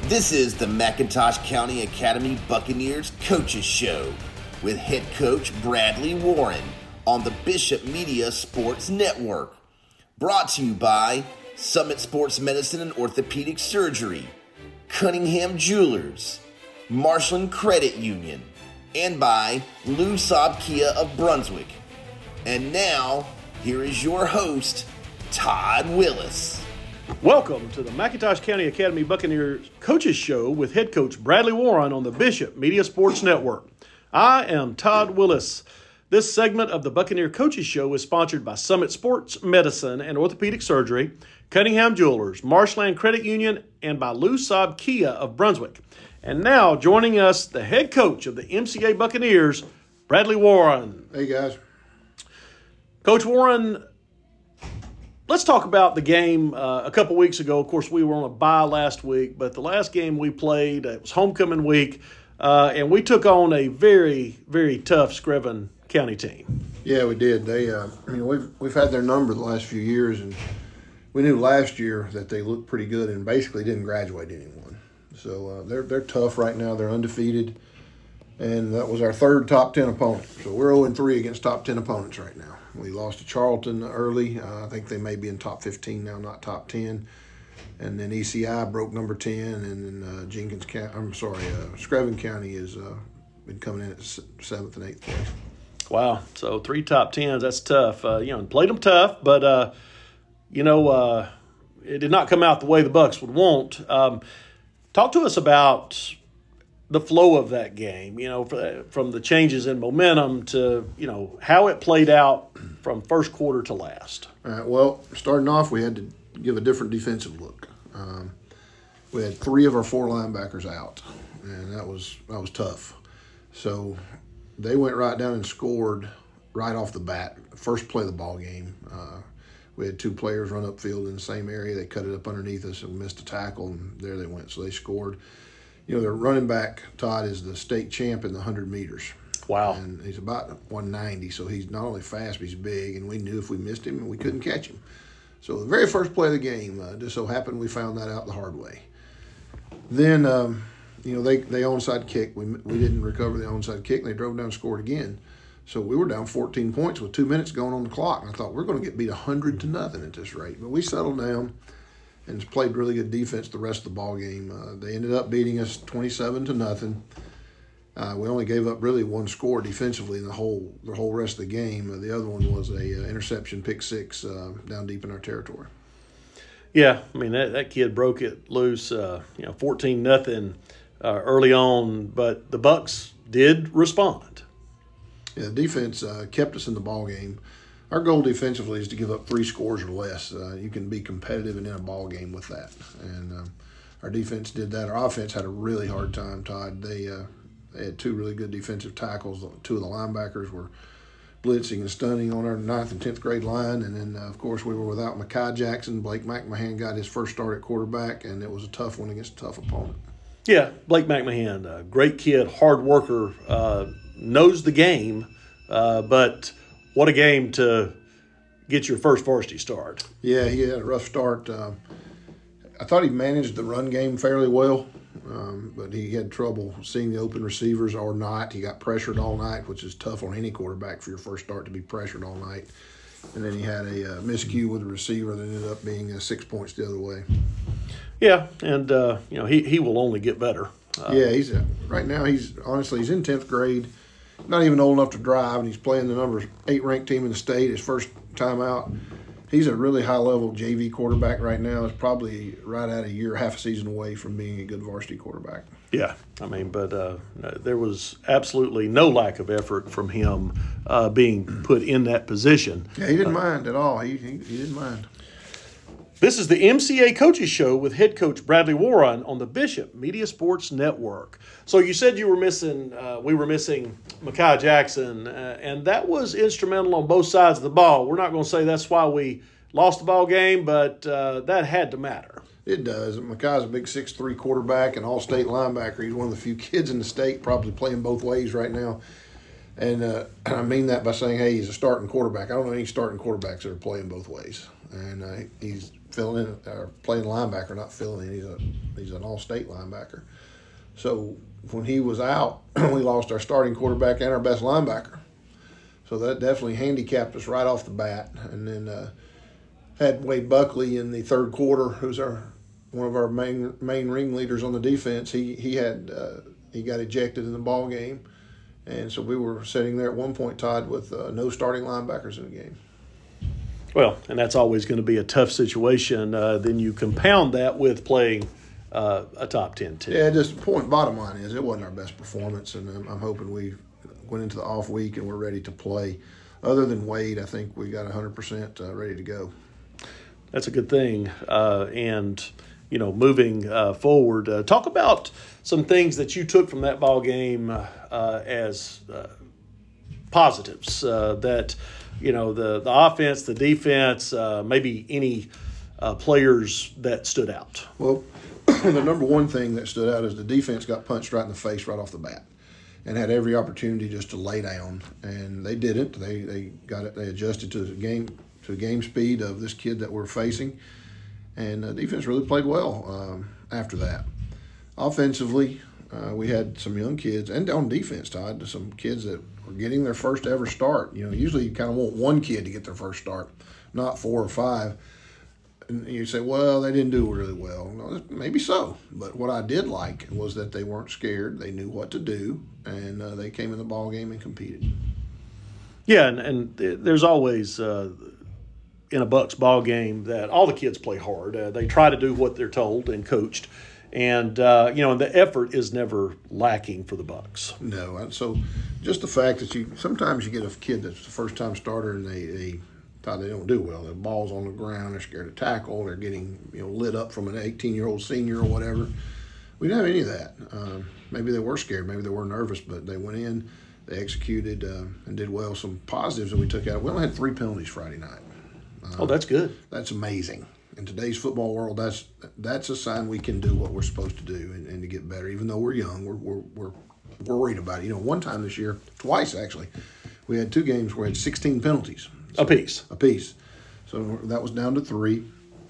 This is the McIntosh County Academy Buccaneers Coaches Show with head coach Bradley Warren on the Bishop Media Sports Network. Brought to you by Summit Sports Medicine and Orthopedic Surgery, Cunningham Jewelers, Marshland Credit Union, and by Lou Saab Kia of Brunswick. And now, here is your host, Todd Willis. Welcome to the McIntosh County Academy Buccaneers Coaches Show with head coach Bradley Warren on the Bishop Media Sports Network. I am Todd Willis. This segment of the Buccaneer Coaches Show is sponsored by Summit Sports Medicine and Orthopedic Surgery, Cunningham Jewelers, Marshland Credit Union, and by Lou Saab Kia of Brunswick. And now, joining us, the head coach of the MCA Buccaneers, Bradley Warren. Hey, guys. Coach Warren, let's talk about the game a couple weeks ago. Of course, we were on a bye last week, but the last game we played, it was homecoming week, and we took on a very, very tough Screven County team. Yeah, we did. We've had their number the last few years, and we knew last year that they looked pretty good and basically didn't graduate anyone. So they're tough right now. They're undefeated, and that was our third top 10 opponent. So we're 0-3 against top 10 opponents right now. We lost to Charlton early. I think they may be in top 15 now, not top 10. And then ECI broke number 10, and then Screven County has been coming in at 7th and 8th place. Wow, so 3 top 10s, that's tough. Played them tough, but, it did not come out the way the Bucs would want. Talk to us about the flow of that game, from the changes in momentum to, how it played out from first quarter to last. All right, well, starting off, we had to give a different defensive look. We had 3 of our 4 linebackers out, and that was tough. So they went right down and scored right off the bat, first play of the ball game. We had 2 players run upfield in the same area. They cut it up underneath us and missed a tackle, and there they went. So they scored. Their running back, Todd, is the state champ in the 100 meters. Wow. And he's about 190, so he's not only fast, but he's big, and we knew if we missed him, we couldn't catch him. So the very first play of the game, just so happened we found that out the hard way. Then, they onside kick. We didn't recover the onside kick, and they drove down and scored again. So we were down 14 points with 2 minutes going on the clock, and I thought we're going to get beat 100-0 at this rate. But we settled down and played really good defense the rest of the ball game. They ended up beating us 27-0. We only gave up really 1 score defensively in the whole rest of the game. The other one was a interception pick 6 down deep in our territory. Yeah, I mean that kid broke it loose. 14-0 early on, but the Bucs did respond. Yeah, the defense kept us in the ball game. Our goal defensively is to give up 3 scores or less. You can be competitive and in a ball game with that, and our defense did that. Our offense had a really hard time, Todd. They had 2 really good defensive tackles. 2 of the linebackers were blitzing and stunning on our 9th and 10th grade line, and then of course we were without Mekhi Jackson. Blake McMahon got his first start at quarterback, and it was a tough one against a tough opponent. Yeah, Blake McMahon, great kid, hard worker, knows the game, but what a game to get your first varsity start. Yeah, he had a rough start. I thought he managed the run game fairly well, but he had trouble seeing the open receivers or not. He got pressured all night, which is tough on any quarterback for your first start to be pressured all night. And then he had a miscue with the receiver that ended up being 6 points the other way. Yeah, and he will only get better. He's right now. He's in 10th grade, not even old enough to drive, and he's playing the number 8 ranked team in the state. His first time out. He's a really high level JV quarterback right now. He's probably right at a year, half a season away from being a good varsity quarterback. Yeah, but there was absolutely no lack of effort from him being put in that position. Yeah, he didn't mind at all. He didn't mind. This is the MCA Coaches Show with head coach Bradley Warren on the Bishop Media Sports Network. So you said we were missing Mekhi Jackson, and that was instrumental on both sides of the ball. We're not going to say that's why we lost the ball game, but that had to matter. It does. Mekhi's a big 6'3" quarterback and all-state linebacker. He's one of the few kids in the state probably playing both ways right now. And I mean that by saying, hey, he's a starting quarterback. I don't know any starting quarterbacks that are playing both ways. And he's filling in, playing linebacker, not filling in. He's an all-state linebacker. So when he was out, we lost our starting quarterback and our best linebacker. So that definitely handicapped us right off the bat. And then had Wade Buckley in the third quarter, who's one of our main ringleaders on the defense. He got ejected in the ball game. And so we were sitting there at one point, Todd, with no starting linebackers in the game. Well, and that's always going to be a tough situation. Then you compound that with playing a top 10 team. Yeah, just bottom line is it wasn't our best performance, and I'm hoping we went into the off week and we're ready to play. Other than Wade, I think we got 100% ready to go. That's a good thing. And moving forward, talk about some things that you took from that ball game as positives. That the offense, the defense, maybe any players that stood out. Well, the number one thing that stood out is the defense got punched right in the face right off the bat, and had every opportunity just to lay down, and they didn't. They got it. They adjusted to the game speed of this kid that we're facing. And the defense really played well after that. Offensively, we had some young kids, and on defense, Todd, some kids that were getting their first ever start. Usually you kind of want one kid to get their first start, not 4 or 5. And you say, well, they didn't do really well. No, maybe so. But what I did like was that they weren't scared. They knew what to do, and they came in the ball game and competed. Yeah, and there's always in a Bucks ball game that all the kids play hard. They try to do what they're told and coached, and the effort is never lacking for the Bucks. No, so just the fact that sometimes you get a kid that's the first time starter and they don't do well. The ball's on the ground, they're scared to tackle, they're getting lit up from an 18-year-old senior or whatever. We didn't have any of that. Maybe they were scared, maybe they were nervous, but they went in, they executed and did well. Some positives that we took out. We only had 3 penalties Friday night. That's good. That's amazing. In today's football world, that's a sign we can do what we're supposed to do and to get better. Even though we're young, we're worried about it. One time this year, twice actually, we had 2 games where we had 16 penalties. Apiece. So that was down to 3.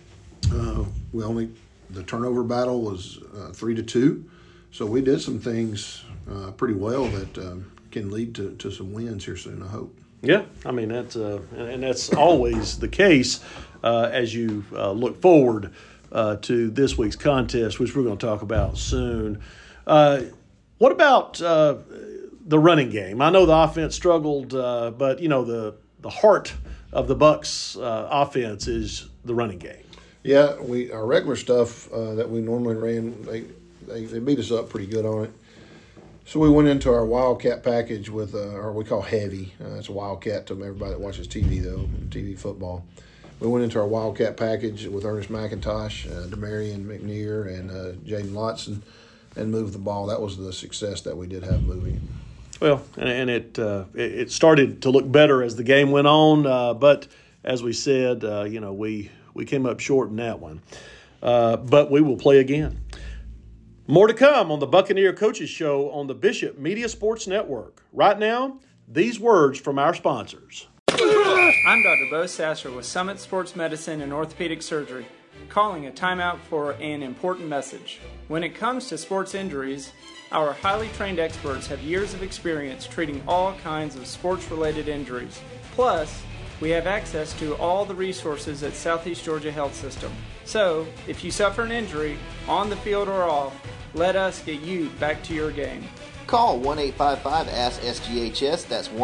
The turnover battle was 3-2. So we did some things pretty well that can lead to some wins here soon, I hope. Yeah, I mean that's always the case as you look forward to this week's contest, which we're going to talk about soon. What about the running game? I know the offense struggled, but the heart of the Bucks offense is the running game. Yeah, our regular stuff that we normally ran, they beat us up pretty good on it. So we went into our Wildcat package with, or we call Heavy. It's a Wildcat to everybody that watches TV, though, TV football. We went into our Wildcat package with Ernest McIntosh, Demarion McNear, and Jaden Lotson, and moved the ball. That was the success that we did have moving. Well, and it started to look better as the game went on, but as we said, we came up short in that one. But we will play again. More to come on the Buccaneer Coaches Show on the Bishop Media Sports Network. Right now, these words from our sponsors. I'm Dr. Bo Sasser with Summit Sports Medicine and Orthopedic Surgery, calling a timeout for an important message. When it comes to sports injuries, our highly trained experts have years of experience treating all kinds of sports-related injuries. Plus, we have access to all the resources at Southeast Georgia Health System. So, if you suffer an injury, on the field or off, let us get you back to your game. Call 1-855-ASK-SGHS. That's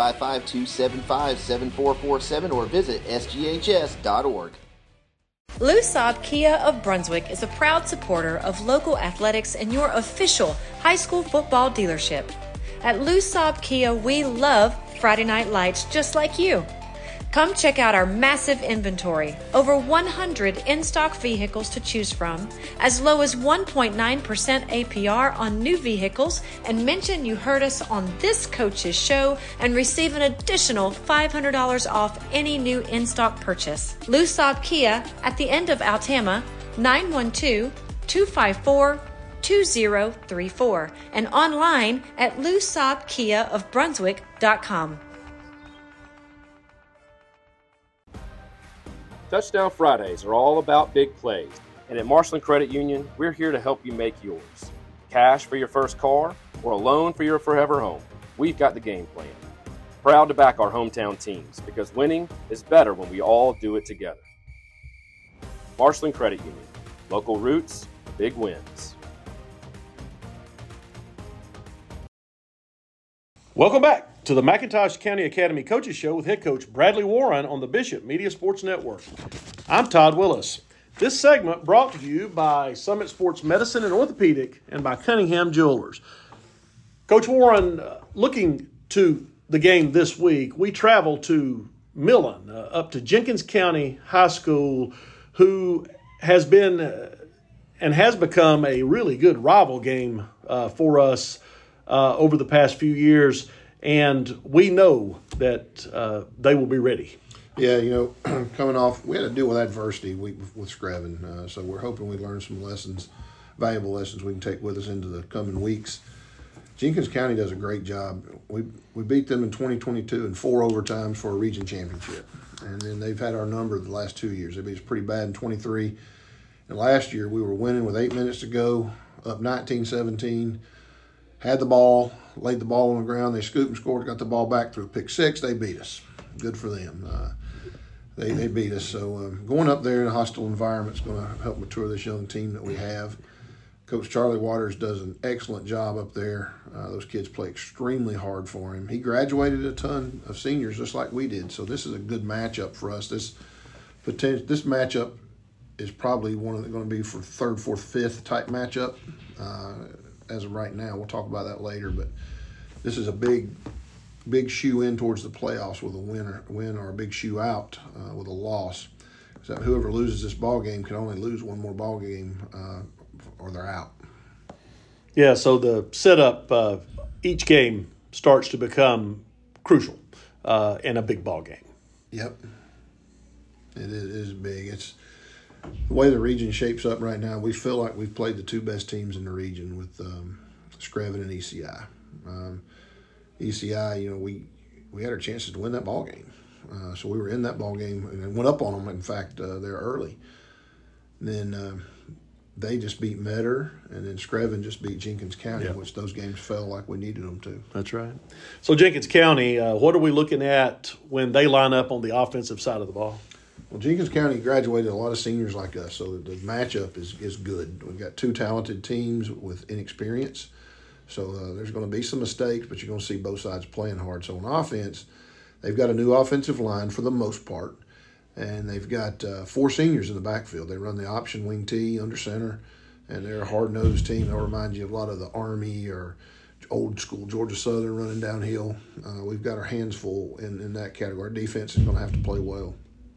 1-855-275-7447 or visit sghs.org. Lou Saab Kia of Brunswick is a proud supporter of local athletics and your official high school football dealership. At Lou Saab Kia, we love Friday Night Lights just like you. Come check out our massive inventory, over 100 in-stock vehicles to choose from, as low as 1.9% APR on new vehicles, and mention you heard us on this coach's show and receive an additional $500 off any new in-stock purchase. Lou Saab Kia at the end of Altama, 912-254-2200. 2034 and online at LouSaabKiaofBrunswick.com. Touchdown Fridays are all about big plays, and at Marshland Credit Union, we're here to help you make yours. Cash for your first car or a loan for your forever home, we've got the game plan. Proud to back our hometown teams because winning is better when we all do it together. Marshland Credit Union, local roots, big wins. Welcome back to the McIntosh County Academy Coaches Show with head coach Bradley Warren on the Bishop Media Sports Network. I'm Todd Willis. This segment brought to you by Summit Sports Medicine and Orthopedic and by Cunningham Jewelers. Coach Warren, looking to the game this week, we travel to Millen, up to Jenkins County High School, who has been and has become a really good rival game for us over the past few years, and we know that they will be ready. Yeah, coming off, we had to deal with adversity with Screven, so we're hoping we learn some lessons, valuable lessons we can take with us into the coming weeks. Jenkins County does a great job. We beat them in 2022 in 4 overtimes for a region championship, and then they've had our number the last 2 years. They beat us pretty bad in 23, and last year we were winning with 8 minutes to go, up 19-17. Had the ball, laid the ball on the ground. They scooped and scored, got the ball back through pick 6. They beat us. Good for them. They beat us. So going up there in a hostile environment is going to help mature this young team that we have. Coach Charlie Waters does an excellent job up there. Those kids play extremely hard for him. He graduated a ton of seniors just like we did. So this is a good matchup for us. This matchup is probably going to be for 3rd, 4th, 5th type matchup. As of right now, we'll talk about that later, but this is a big shoe in towards the playoffs with a win or a big shoe out with a loss. So whoever loses this ball game can only lose one more ball game or they're out. Yeah, so the setup, each game starts to become crucial in a big ball game. Yep, it is big. It's the way the region shapes up right now. We feel like we've played the 2 best teams in the region with Screven and ECI. ECI, we had our chances to win that ball game, so we were in that ball game and went up on them. In fact, they're early. And then they just beat Metter, and then Screven just beat Jenkins County, which those games fell like we needed them to. That's right. So Jenkins County, what are we looking at when they line up on the offensive side of the ball? Well, Jenkins County graduated a lot of seniors like us, so the matchup is good. We've got 2 talented teams with inexperience, so there's going to be some mistakes, but you're going to see both sides playing hard. So on offense, they've got a new offensive line for the most part, and they've got 4 seniors in the backfield. They run the option wing T under center, and they're a hard-nosed team. They'll remind you of a lot of the Army or old school Georgia Southern running downhill. We've got our hands full in that category. Our defense is going to have to play well.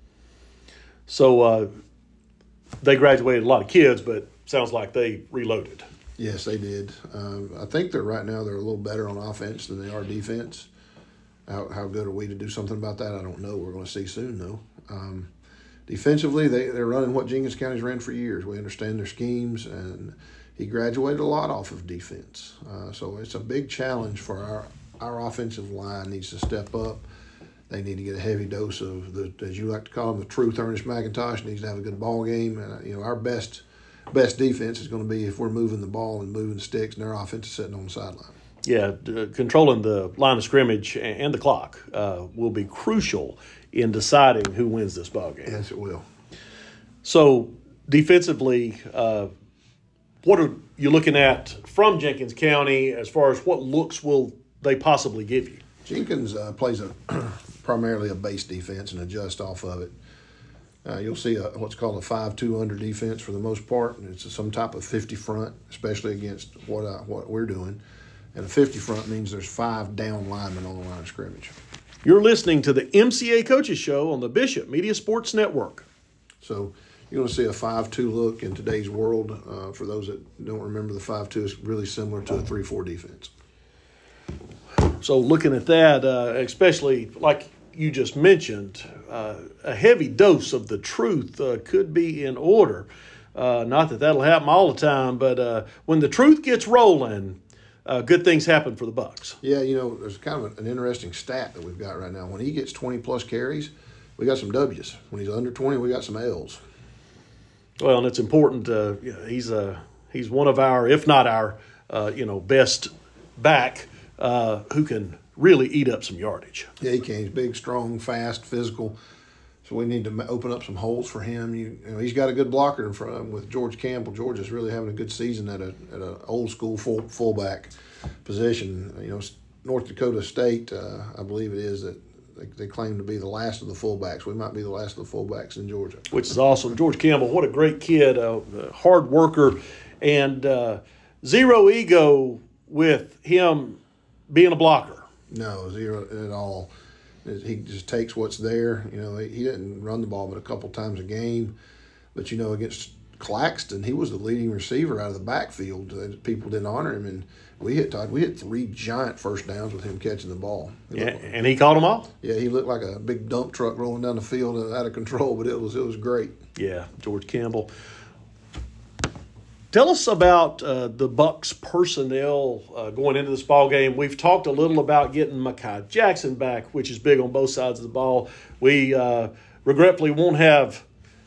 So they graduated a lot of kids, but sounds like they reloaded. Yes, they did. I think they're a little better on offense than they are defense. How good are we to do something about that? I don't know. We're going to see soon, though. Defensively, they're running what Jenkins County's ran for years. We understand their schemes, and he graduated a lot off of defense. So it's a big challenge for our offensive line. Needs to step up. They need to get a heavy dose of as you like to call him, the truth. Ernest McIntosh needs to have a good ball game. And our best defense is going to be if we're moving the ball and moving the sticks, and their offense is sitting on the sideline. Yeah, controlling the line of scrimmage and the clock will be crucial in deciding who wins this ball game. Yes, it will. So defensively, what are you looking at from Jenkins County as far as what looks will they possibly give you? Jenkins plays primarily a base defense and adjust off of it. You'll see what's called a 5-2 under defense for the most part. It's some type of 50 front, especially against what we're doing. And a 50 front means there's 5 down linemen on the line of scrimmage. You're listening to the MCA Coaches Show on the Bishop Media Sports Network. So you're going to see a 5-2 look in today's world. For those that don't remember, the 5-2 is really similar to a 3-4 defense. So looking at that, especially like you just mentioned, a heavy dose of the truth could be in order. Not that that'll happen all the time, but when the truth gets rolling, good things happen for the Bucks. Yeah, there's kind of an interesting stat that we've got right now. When he gets 20-plus carries, we got some W's. When he's under 20, we got some L's. Well, and it's important. He's one of our, if not our, best back who can really eat up some yardage. Yeah, he can. He's big, strong, fast, physical. So we need to open up some holes for him. He's got a good blocker in front of him with George Campbell. George is really having a good season at an old school fullback position. North Dakota State, I believe it is, that they claim to be the last of the fullbacks. We might be the last of the fullbacks in Georgia. Which is awesome. George Campbell, what a great kid, hard worker, and zero ego with him being a blocker. No, zero at all. He just takes what's there. He didn't run the ball but a couple times a game. But, against Claxton, he was the leading receiver out of the backfield. People didn't honor him, and we hit 3 giant first downs with him catching the ball. And he caught them all? Yeah, he looked like a big dump truck rolling down the field out of control, but it was great. Yeah, George Campbell. Tell us about the Bucks personnel going into this ball game. We've talked a little about getting Mekhi Jackson back, which is big on both sides of the ball. We regretfully won't have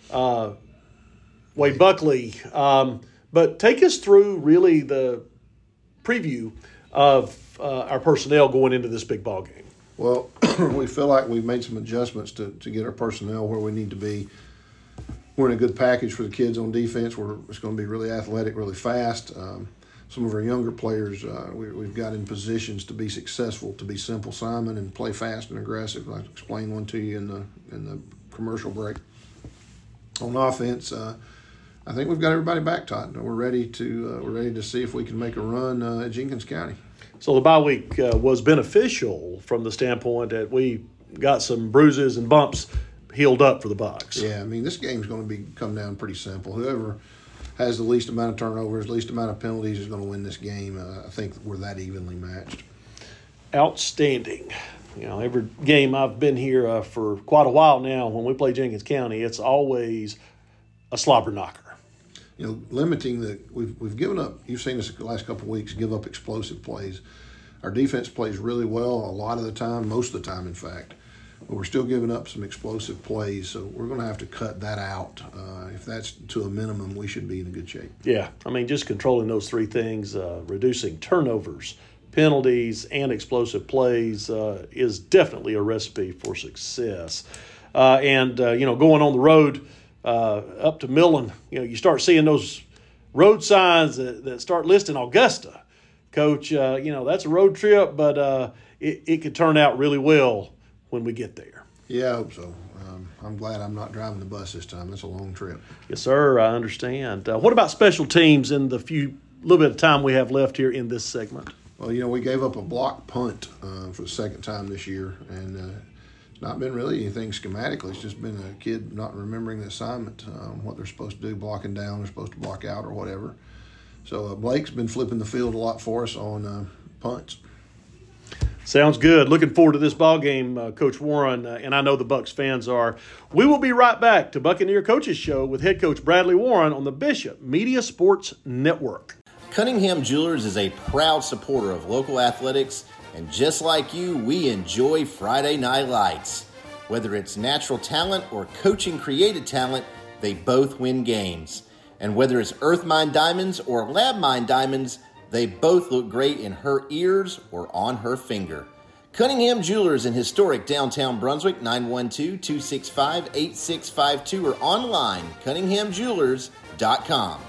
Wade Buckley, but take us through really the preview of our personnel going into this big ball game. Well, we feel like we've made some adjustments to get our personnel where we need to be. We're in a good package for the kids on defense. It's going to be really athletic, really fast. Some of our younger players, we've got in positions to be successful, to be simple Simon and play fast and aggressive. I explained one to you in the commercial break. On offense, I think we've got everybody back, Todd. We're ready to see if we can make a run at Jenkins County. So the bye week was beneficial from the standpoint that we got some bruises and bumps healed up for the Bucks. Yeah, this game's going to come down pretty simple. Whoever has the least amount of turnovers, least amount of penalties is going to win this game. I think we're that evenly matched. Outstanding. Every game I've been here for quite a while now, when we play Jenkins County, it's always a slobber knocker. Limiting we've given up. You've seen us the last couple of weeks give up explosive plays. Our defense plays really well a lot of the time, most of the time, in fact. But we're still giving up some explosive plays, so we're going to have to cut that out. If that's to a minimum, we should be in good shape. Yeah, just controlling those three things, reducing turnovers, penalties, and explosive plays is definitely a recipe for success. And going on the road up to Millen, you start seeing those road signs that start listing Augusta. Coach, that's a road trip, but it could turn out really well when we get there. Yeah, I hope so. I'm glad I'm not driving the bus this time. It's a long trip. Yes, sir. I understand. What about special teams in the little bit of time we have left here in this segment? Well, we gave up a block punt for the second time this year, and it's not been really anything schematically. It's just been a kid not remembering the assignment, what they're supposed to do, blocking down, they're supposed to block out or whatever. So Blake's been flipping the field a lot for us on punts. Sounds good. Looking forward to this ball game, Coach Warren, and I know the Bucks fans are. We will be right back to Buccaneer Coaches Show with head coach Bradley Warren on the Bishop Media Sports Network. Cunningham Jewelers is a proud supporter of local athletics, and just like you, we enjoy Friday Night Lights. Whether it's natural talent or coaching created talent, they both win games. And whether it's Earth Mine Diamonds or Lab Mine Diamonds, they both look great in her ears or on her finger. Cunningham Jewelers in historic downtown Brunswick, 912-265-8652 or online, cunninghamjewelers.com.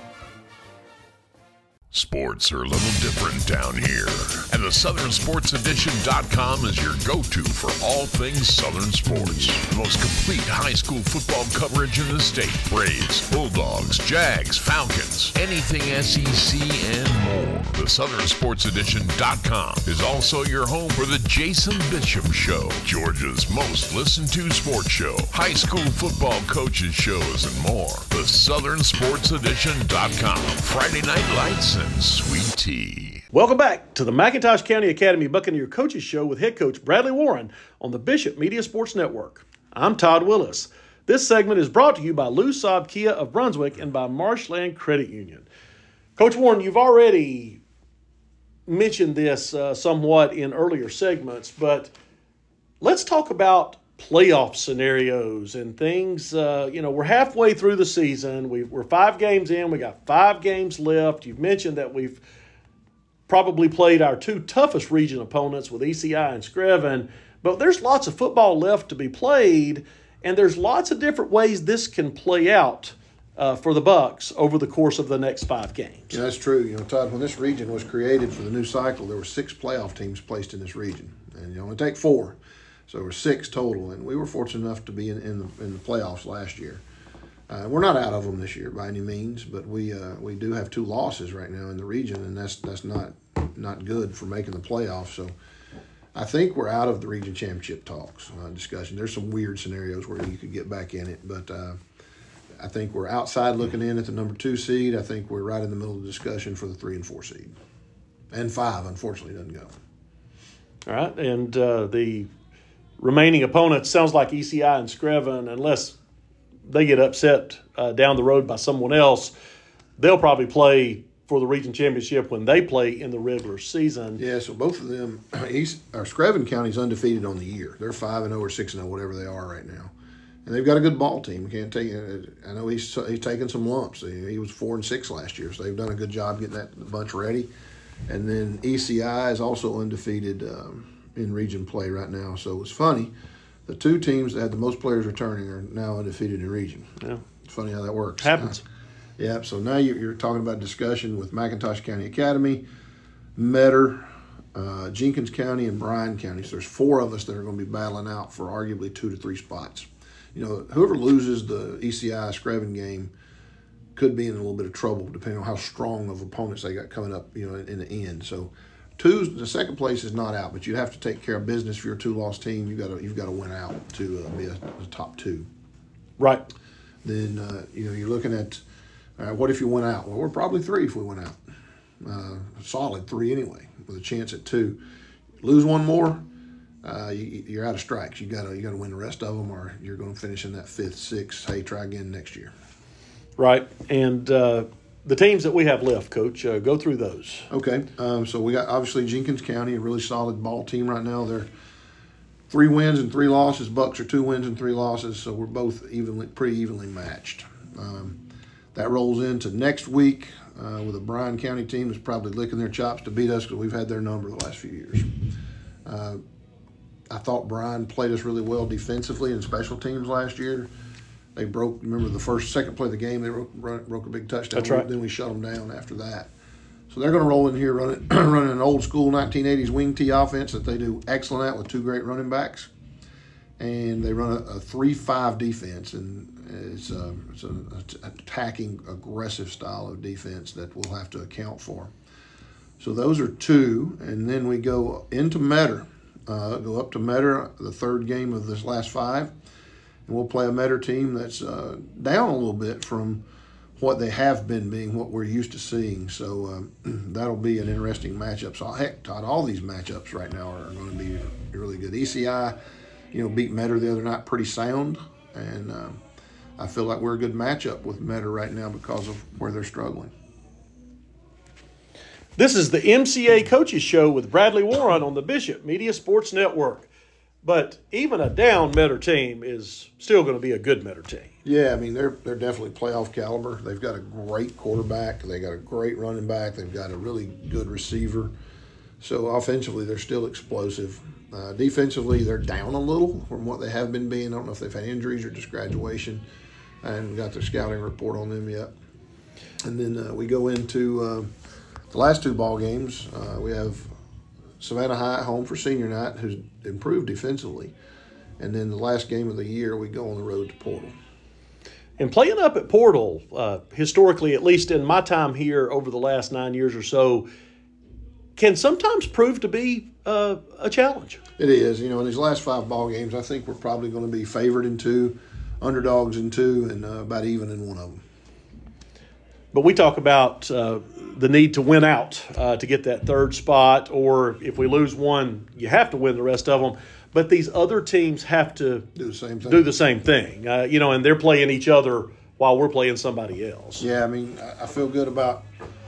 Sports are a little different down here, and the SouthernSportsEdition.com is your go-to for all things Southern sports. The most complete high school football coverage in the state. Braves, Bulldogs, Jags, Falcons, anything SEC and more. The SouthernSportsEdition.com is also your home for the Jason Bishop Show, Georgia's most listened to sports show, high school football coaches shows, and more. The SouthernSportsEdition.com. Friday Night Lights and sweet tea. Welcome back to the McIntosh County Academy Buccaneer Coaches Show with head coach Bradley Warren on the Bishop Media Sports Network. I'm Todd Willis. This segment is brought to you by Lou Saab Kia of Brunswick and by Marshland Credit Union. Coach Warren, you've already mentioned this somewhat in earlier segments, but let's talk about playoff scenarios and things. We're halfway through the season. We're 5 games in. We got 5 games left. You've mentioned that we've probably played our 2 toughest region opponents with ECI and Screven, but there's lots of football left to be played, and there's lots of different ways this can play out for the Bucks over the course of the next 5 games. Yeah, that's true. Todd, when this region was created for the new cycle, there were 6 playoff teams placed in this region, and you only take 4. So there were 6 total, and we were fortunate enough to be in the playoffs last year. We're not out of them this year by any means, but we do have 2 losses right now in the region, and that's not good for making the playoffs. So I think we're out of the region championship talks discussion. There's some weird scenarios where you could get back in it, but I think we're outside looking in at the number 2 seed. I think we're right in the middle of the discussion for the 3 and 4 seed, and 5 unfortunately doesn't go. All right, and the remaining opponents sounds like ECI and Screven, unless they get upset down the road by someone else, they'll probably play for the region championship when they play in the regular season. Yeah, so both of them, Screven County's undefeated on the year. They're 5-0 or 6-0, whatever they are right now, and they've got a good ball team. Can't take it. I know he's taken some lumps. He was 4-6 last year, so they've done a good job getting that bunch ready. And then ECI is also undefeated in region play right now. So it's funny. The 2 teams that had the most players returning are now undefeated in region. Yeah. It's funny how that works. Happens. Yeah, so now you're talking about discussion with McIntosh County Academy, Metter, Jenkins County, and Bryan County. So there's 4 of us that are going to be battling out for arguably 2 to 3 spots. Whoever loses the ECI Screven game could be in a little bit of trouble depending on how strong of opponents they got coming up, in the end. So the second place is not out, but you have to take care of business for your 2-loss team. You've got to win out to be a top 2. Right. Then you're looking at what if you win out? Well, we're probably 3 if we win out. Solid 3 anyway, with a chance at 2. Lose one more, you're out of strikes. You got to win the rest of them, or you're going to finish in that 5th, 6th. Hey, try again next year. Right, and the teams that we have left, Coach, go through those. Okay, so we got obviously Jenkins County, a really solid ball team right now. They're 3 wins and 3 losses. Bucks are 2 wins and 3 losses, so we're both pretty evenly matched. That rolls into next week with a Bryan County team that's probably licking their chops to beat us because we've had their number the last few years. I thought Bryan played us really well defensively and special teams last year. They remember the second play of the game, they broke a big touchdown. That's right. Then we shut them down after that. So they're going to roll in here running an old school 1980s wing T offense that they do excellent at with 2 great running backs. And they run a 3-5 defense, and it's an attacking, aggressive style of defense that we'll have to account for. So those are 2, and then we go into Metter, go up to Metter, the 3rd game of this last 5. And we'll play a Metter team that's down a little bit from what they have been being, what we're used to seeing. So that'll be an interesting matchup. So, heck, Todd, all these matchups right now are going to be really good. ECI, beat Metter the other night pretty sound. And I feel like we're a good matchup with Metter right now because of where they're struggling. This is the MCA Coaches Show with Bradley Warren on the Bishop Media Sports Network. But even a down Metter team is still going to be a good Metter team. Yeah, I mean, they're definitely playoff caliber. They've got a great quarterback. They got a great running back. They've got a really good receiver. So offensively, they're still explosive. Defensively, they're down a little from what they have been being. I don't know if they've had injuries or just graduation. I haven't got their scouting report on them yet. And then we go into the last 2 ball games. We have Savannah High at home for senior night, who's improved defensively. And then the last game of the year, we go on the road to Portal. And playing up at Portal, historically, at least in my time here over the last 9 years or so, can sometimes prove to be a challenge. It is. In these last 5 ball games, I think we're probably going to be favored in 2, underdogs in 2, and about even in 1 of them. But we talk about the need to win out to get that 3rd spot, or if we lose one, you have to win the rest of them. but these other teams have to Do the same thing. do the same thing. And they're playing each other while we're playing somebody else. Yeah, I mean, I feel good about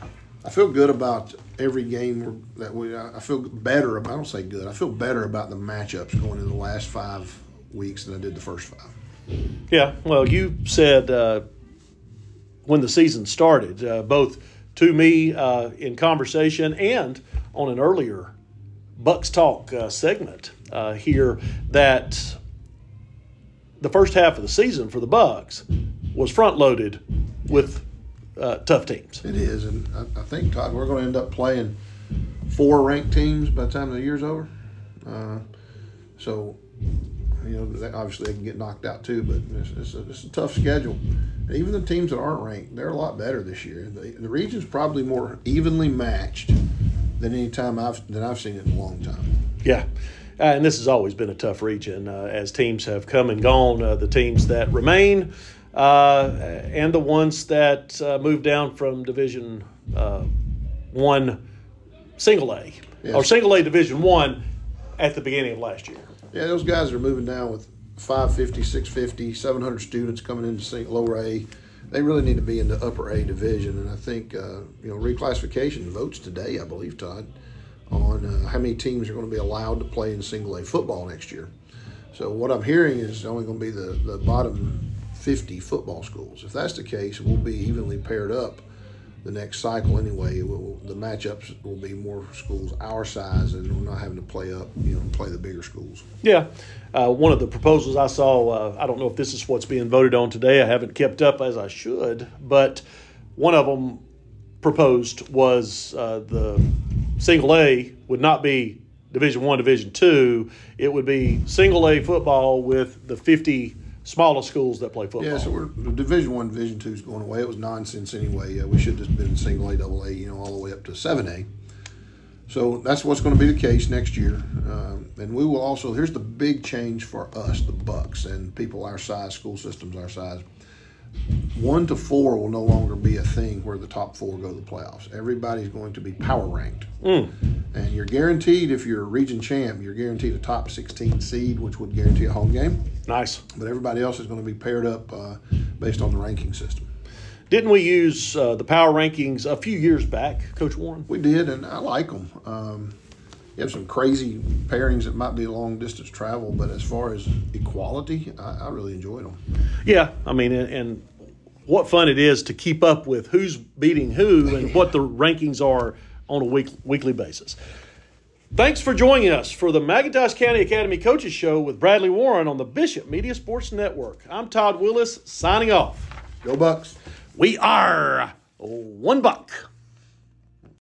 every game that I feel better about. I don't say good. I feel better about the matchups going in the last 5 weeks than I did the first 5. Yeah, well, you said when the season started, both to me in conversation and on an earlier Bucks Talk segment here, that the first half of the season for the Bucks was front-loaded with tough teams. It is, and I think, Todd, we're going to end up playing 4 ranked teams by the time the year's over. So, obviously they can get knocked out too, but it's a tough schedule. And even the teams that aren't ranked, they're a lot better this year. The region's probably more evenly matched than any time I've seen it in a long time. Yeah. And this has always been a tough region as teams have come and gone. The teams that remain and the ones that moved down from Division 1 Single A, yes, or Single A Division 1 at the beginning of last year. Yeah, those guys are moving down with 550, 650, 700 students coming into lower A. They really need to be in the upper A division, and I think reclassification votes today, I believe, Todd, on how many teams are going to be allowed to play in Single A football next year. So what I'm hearing is only going to be the bottom 50 football schools. If that's the case, we'll be evenly paired up the next cycle anyway. The matchups will be more schools our size, and we're not having to play the bigger schools. Yeah. One of the proposals I saw, I don't know if this is what's being voted on today. I haven't kept up as I should, but one of them proposed was the Single A would not be Division 1, Division 2. It would be Single A football with the 50 smallest schools that play football. Yeah, so Division 1, Division 2 is going away. It was nonsense anyway. We should have just been Single A, Double A, all the way up to 7A. So that's what's going to be the case next year. And we will also, here's the big change for us, the Bucks, and people our size, school systems our size. 1 to 4 will no longer be a thing where the top 4 go to the playoffs. Everybody's going to be power ranked. And you're guaranteed, if you're a region champ, you're guaranteed a top 16 seed, which would guarantee a home game. Nice. But everybody else is going to be paired up based on the ranking system. Didn't we use the power rankings a few years back, Coach Warren? We did, and I like them. You have some crazy pairings that might be long distance travel, but as far as equality, I really enjoyed them. Yeah, I mean, and what fun it is to keep up with who's beating who and what the rankings are on a weekly basis. Thanks for joining us for the McIntosh County Academy Coaches Show with Bradley Warren on the Bishop Media Sports Network. I'm Todd Willis, signing off. Go Bucks. We are one Buck.